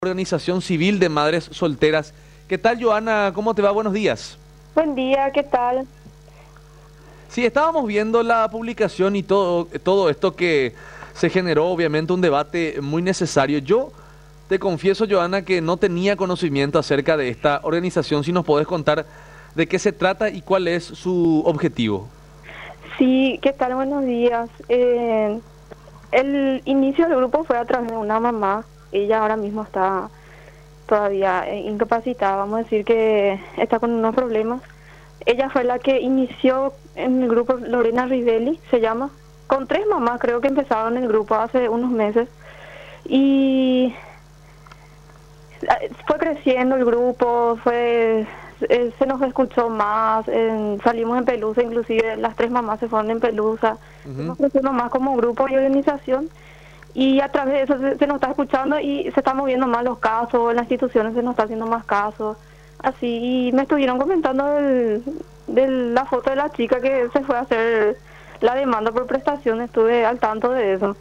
Organización Civil de Madres Solteras. ¿Qué tal, Joana? ¿Cómo te va? Buenos días. Buen día, ¿qué tal? Sí, estábamos viendo la publicación y todo esto que se generó, obviamente, un debate muy necesario. Yo te confieso, Joana, que no tenía conocimiento acerca de esta organización. Si nos podés contar de qué se trata y cuál es su objetivo. Sí, ¿qué tal? Buenos días. El inicio del grupo fue a través de una mamá. Ella ahora mismo está todavía incapacitada, vamos a decir que está con unos problemas. Ella fue la que inició en el grupo, Lorena Rivelli se llama, con 3 mamás creo que empezaron el grupo hace unos meses. Y fue creciendo el grupo, se nos escuchó más, salimos en Pelusa, inclusive las 3 mamás se fueron en Pelusa, nos creciendo más como grupo y organización, y a través de eso se nos está escuchando y se están moviendo más los casos, en las instituciones se nos está haciendo más casos, así. Y me estuvieron comentando de la foto de la chica que se fue a hacer la demanda por prestación, estuve al tanto de eso.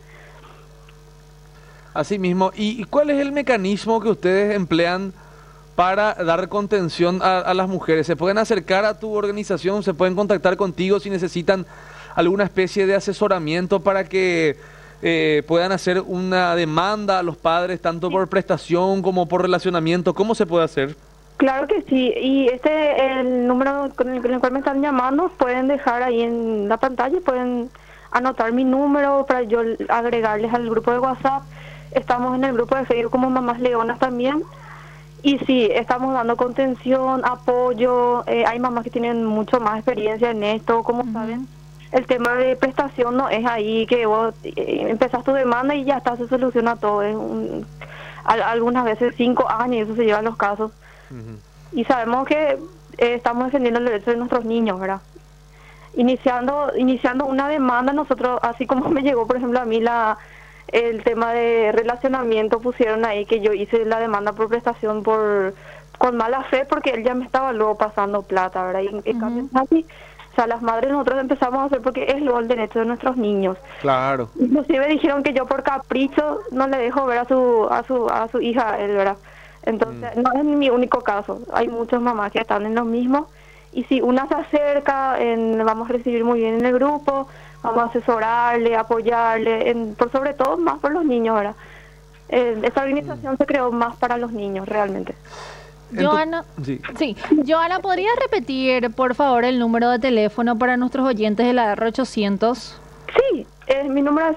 Así mismo, ¿y cuál es el mecanismo que ustedes emplean para dar contención a las mujeres? ¿Se pueden acercar a tu organización? ¿Se pueden contactar contigo si necesitan alguna especie de asesoramiento para que puedan hacer una demanda a los padres, tanto por prestación como por relacionamiento? ¿Cómo se puede hacer? Claro que sí, y el número con el cual me están llamando, pueden dejar ahí en la pantalla, pueden anotar mi número para yo agregarles al grupo de WhatsApp. Estamos en el grupo de Facebook como Mamás Leonas también. Y sí, estamos dando contención, apoyo. Hay mamás que tienen mucho más experiencia en esto, como saben. El tema de prestación no es ahí que vos empezás tu demanda y ya está, se soluciona todo. Algunas veces 5 años y eso se llevan los casos. Y sabemos que estamos defendiendo el derecho de nuestros niños, ¿verdad? Iniciando una demanda, nosotros, así como me llegó, por ejemplo, a mí el tema de relacionamiento, pusieron ahí que yo hice la demanda por prestación con mala fe, porque él ya me estaba luego pasando plata, ¿verdad? Y en cambio, así, o sea, las madres nosotros empezamos a hacer porque es luego el derecho de nuestros niños. Claro. Inclusive dijeron que yo por capricho no le dejo ver a su hija, él, ¿verdad? Entonces, no es mi único caso, hay muchas mamás que están en lo mismo, y si una se acerca, vamos a recibir muy bien en el grupo, vamos a asesorarle, apoyarle, por sobre todo más por los niños, ¿verdad? Esta organización se creó más para los niños, realmente. Joana, sí. Joana, ¿podrías repetir, por favor, el número de teléfono para nuestros oyentes de la R800? Sí, mi número es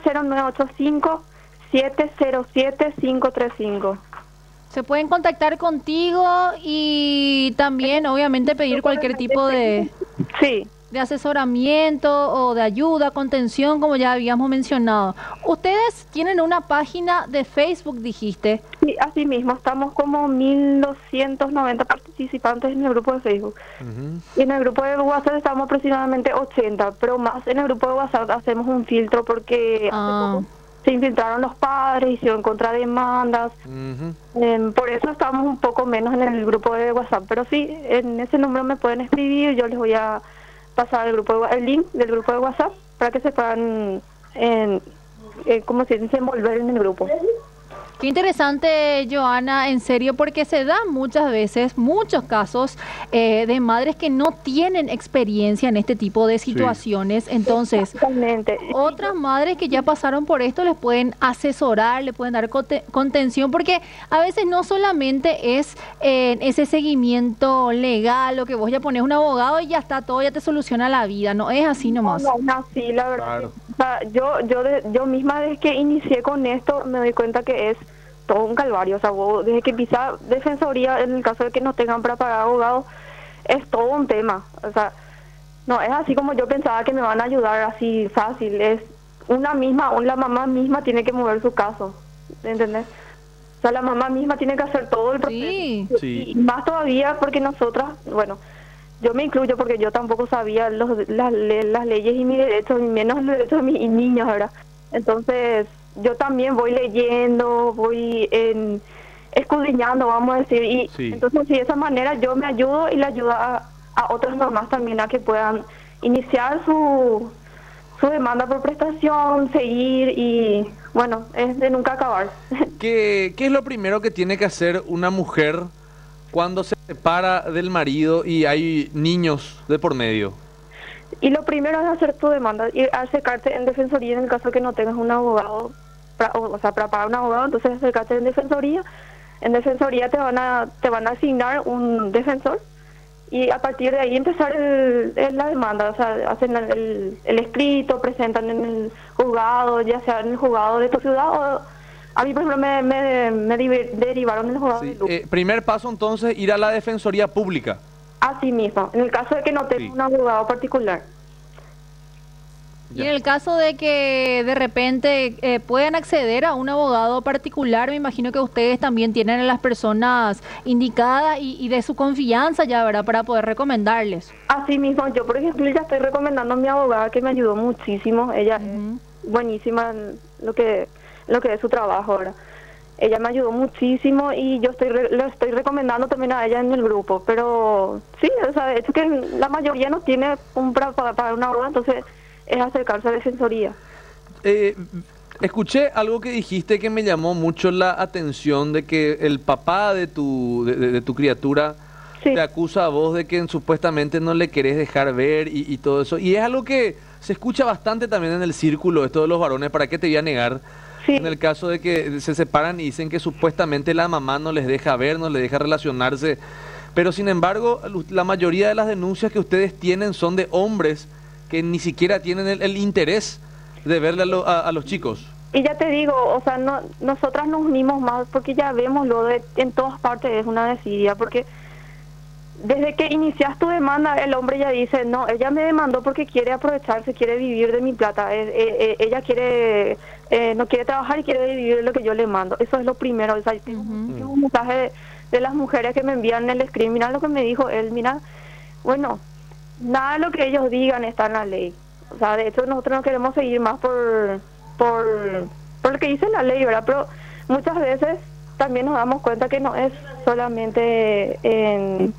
0985-707-535. Se pueden contactar contigo y también, obviamente, pedir cualquier tipo de asesoramiento o de ayuda, contención, como ya habíamos mencionado. Ustedes tienen una página de Facebook, dijiste. Sí, así mismo, estamos como 1290 participantes en el grupo de Facebook. Y en el grupo de WhatsApp estamos aproximadamente 80, pero más en el grupo de WhatsApp hacemos un filtro porque hace poco se infiltraron los padres, hicieron contrademandas. Por eso estamos un poco menos en el grupo de WhatsApp, pero sí, en ese número me pueden escribir, yo les voy a pasar el link del grupo de WhatsApp para que se puedan como se dice, envolver en el grupo. Qué interesante, Joana, en serio, porque se da muchas veces, muchos casos de madres que no tienen experiencia en este tipo de situaciones. Entonces, otras madres que ya pasaron por esto les pueden asesorar, le pueden dar contención, porque a veces no solamente es ese seguimiento legal, lo que vos ya pones un abogado y ya está todo, ya te soluciona la vida, no es así nomás. No, así, la verdad. Claro. O sea, yo misma desde que inicié con esto me doy cuenta que es todo un calvario. O sea, desde que pisa defensoría, en el caso de que no tengan para pagar abogados, es todo un tema. O sea, no es así como yo pensaba que me van a ayudar así fácil. Es la mamá misma tiene que mover su caso, ¿entendés? O sea, la mamá misma tiene que hacer todo el proceso. Y más todavía porque nosotras, bueno, yo me incluyo porque yo tampoco sabía las leyes y mis derechos, y menos los derechos de mis niños, ¿verdad? Entonces, yo también voy leyendo, voy escudriñando, vamos a decir, y entonces de esa manera yo me ayudo y le ayudo a otras mamás también a que puedan iniciar su su demanda por prestación, seguir y bueno, es de nunca acabar. ¿Qué es lo primero que tiene que hacer una mujer cuando se separa del marido y hay niños de por medio? Y lo primero es hacer tu demanda, ir a acercarte en defensoría en el caso de que no tengas un abogado, o sea, para pagar un abogado, entonces acercarte en defensoría. En defensoría te van a asignar un defensor y a partir de ahí empezar la demanda, o sea, hacen el escrito, presentan en el juzgado, ya sea en el juzgado de tu ciudad o a mí por ejemplo me derivaron del juzgado de Luque. Primer paso entonces, ir a la defensoría pública. Así mismo, en el caso de que no tengas un abogado particular. Y en el caso de que de repente puedan acceder a un abogado particular, me imagino que ustedes también tienen a las personas indicadas y de su confianza ya, ¿verdad? Para poder recomendarles. Así mismo, yo por ejemplo ya estoy recomendando a mi abogada que me ayudó muchísimo. Ella es buenísima en lo que es su trabajo, ¿verdad? Ella me ayudó muchísimo y yo le estoy recomendando también a ella en el grupo. Pero sí, o sea, es que la mayoría no tiene para pagar una abogada, entonces es acercarse a la defensoría. Escuché algo que dijiste que me llamó mucho la atención, de que el papá de tu criatura te acusa a vos de que supuestamente no le querés dejar ver y todo eso. Y es algo que se escucha bastante también en el círculo, esto de los varones, ¿para qué te voy a negar? Sí. En el caso de que se separan y dicen que supuestamente la mamá no les deja ver, no les deja relacionarse. Pero sin embargo, la mayoría de las denuncias que ustedes tienen son de hombres que ni siquiera tienen el interés de verle a los chicos. Y ya te digo, o sea, nosotras nos unimos más porque ya vemos en todas partes es una desidia, porque desde que inicias tu demanda el hombre ya dice, no, ella me demandó porque quiere aprovecharse, quiere vivir de mi plata, ella quiere no quiere trabajar y quiere vivir de lo que yo le mando. Eso es lo primero. O sea, tengo un mensaje de las mujeres que me envían el screen, mira lo que me dijo él, mira, bueno, nada de lo que ellos digan está en la ley. O sea, de hecho nosotros no queremos seguir más por lo que dice la ley, ¿verdad? Pero muchas veces también nos damos cuenta que no es solamente en...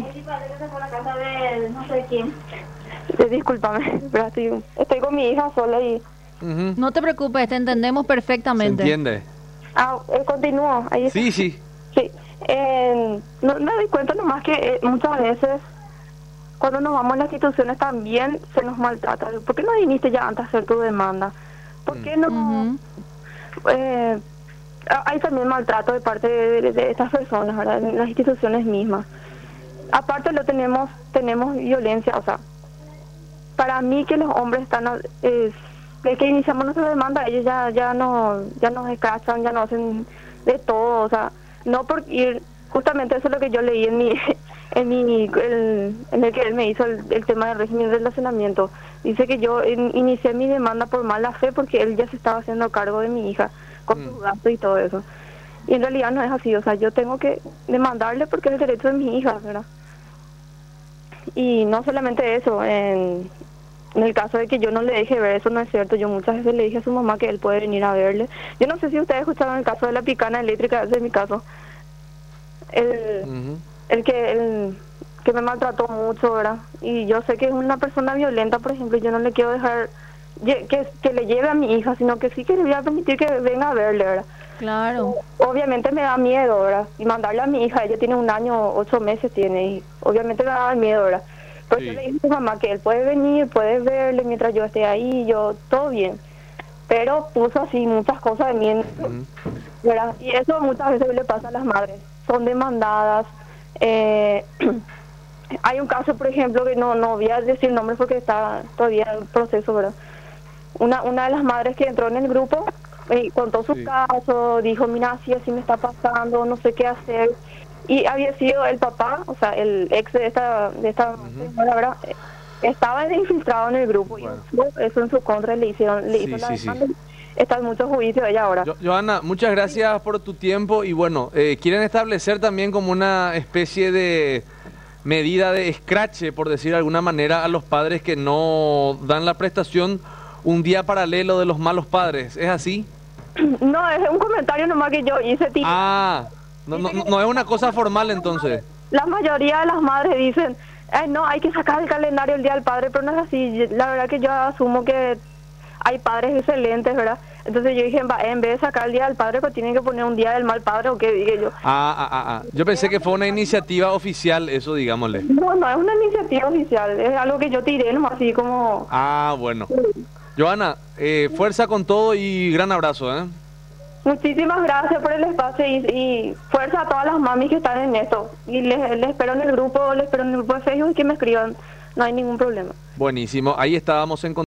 no sé quién. Discúlpame, pero estoy con mi hija sola y... No te preocupes, te entendemos perfectamente. ¿Se entiende? Continúo. Ahí sí, sí. Sí. No me doy cuenta nomás que muchas veces cuando nos vamos a las instituciones también se nos maltrata. ¿Por qué no viniste ya antes a hacer tu demanda? ¿Por qué no? Hay también maltrato de parte de estas personas, ¿verdad? En las instituciones mismas. Aparte tenemos violencia, o sea, para mí que los hombres están desde que iniciamos nuestra demanda ellos ya nos escrachan, ya no hacen de todo, o sea, no por ir, justamente eso es lo que yo leí en el que él me hizo el tema del régimen de relacionamiento. Dice que yo inicié mi demanda por mala fe porque él ya se estaba haciendo cargo de mi hija con sus gastos y todo eso. Y en realidad no es así, o sea, yo tengo que demandarle porque es el derecho de mi hija, ¿verdad? Y no solamente eso, en el caso de que yo no le deje ver, eso no es cierto. Yo muchas veces le dije a su mamá que él puede venir a verle. Yo no sé si ustedes escucharon el caso de la picana eléctrica, ese es mi caso. El que me maltrató mucho, ¿verdad? Y yo sé que es una persona violenta, por ejemplo, y yo no le quiero dejar que le lleve a mi hija, sino que sí que le voy a permitir que venga a verle, ¿verdad? Claro. Obviamente me da miedo, ¿verdad? Y mandarle a mi hija, ella tiene 1 año, 8 meses tiene, y obviamente me da miedo, ¿verdad? Pero yo le dije a su mamá que él puede venir, puede verle mientras yo esté ahí, yo, todo bien. Pero puso así muchas cosas de mí, ¿verdad? Y eso muchas veces le pasa a las madres. Son demandadas. Hay un caso, por ejemplo, que no voy a decir nombres porque está todavía en proceso, ¿verdad? Una de las madres que entró en el grupo contó su caso, dijo, mira, así me está pasando, no sé qué hacer. Y había sido el papá, o sea, el ex de esta señora, ¿verdad? Estaba infiltrado en el grupo y eso en su contra le hizo la demanda. Está en muchos juicios ella ahora. Johanna, muchas gracias por tu tiempo y bueno, quieren establecer también como una especie de medida de escrache, por decir de alguna manera, a los padres que no dan la prestación, un día paralelo de los malos padres, ¿es así? No, es un comentario nomás que yo hice. No es una cosa formal entonces. La mayoría de las madres dicen, no, hay que sacar el calendario el Día del Padre, pero no es así. La verdad que yo asumo que hay padres excelentes, ¿verdad? Entonces yo dije, en vez de sacar el Día del Padre, pues tienen que poner un Día del Mal Padre, o qué dije yo. Yo pensé que fue una iniciativa oficial, eso digámosle. No, no es una iniciativa oficial, es algo que yo tiré nomás así como... Bueno. Joana, fuerza con todo y gran abrazo, ¿eh? Muchísimas gracias por el espacio y fuerza a todas las mamis que están en esto. Y les espero en el grupo, de Facebook y que me escriban, no hay ningún problema. Buenísimo, ahí estábamos en